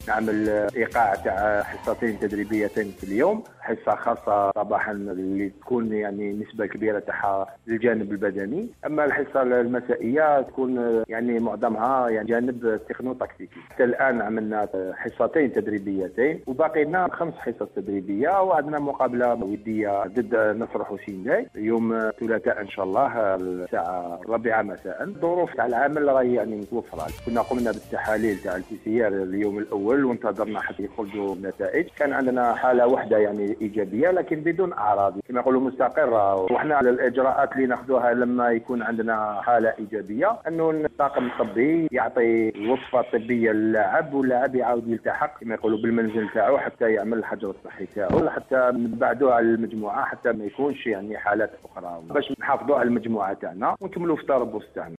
نعمل ايقاع تاع حصتين تدريبيتين في اليوم، حصه خاصه صباحا اللي تكون يعني نسبه كبيره تاعها للجانب البدني، اما الحصه المسائيه تكون يعني معظمها يعني جانب تكنو تكتيكي. حتى الان عملنا حصتين تدريبيتين وباقي لنا 5 حصص تدريبيه، وعندنا مقابله وديه ضد نصر حسين داي يوم الثلاثاء ان شاء الله الساعه 4 مساء. الظروف تاع العمل راهي يعني متوفره، كنا قمنا بالتحاليل تاع البي سي ار اليوم الاول وانتظرنا حتى يخرجوا النتائج. كان عندنا حاله واحده يعني ايجابيه لكن بدون اعراض كما يقولوا مستقره، وحنا على الاجراءات اللي ناخذوها لما يكون عندنا حاله ايجابيه انه الطاقم الطبي يعطي الوصفه الطبيه للاعب، واللاعب يعاود يلتحق كما يقولوا بالمنزل تاعو حتى يعمل الحجر الصحي تاعو، حتى نبعدوا على المجموعه حتى ما يكونش يعني حالات اخرى باش نحافظوا على المجموعه تاعنا ونكملوا في التربص تاعنا.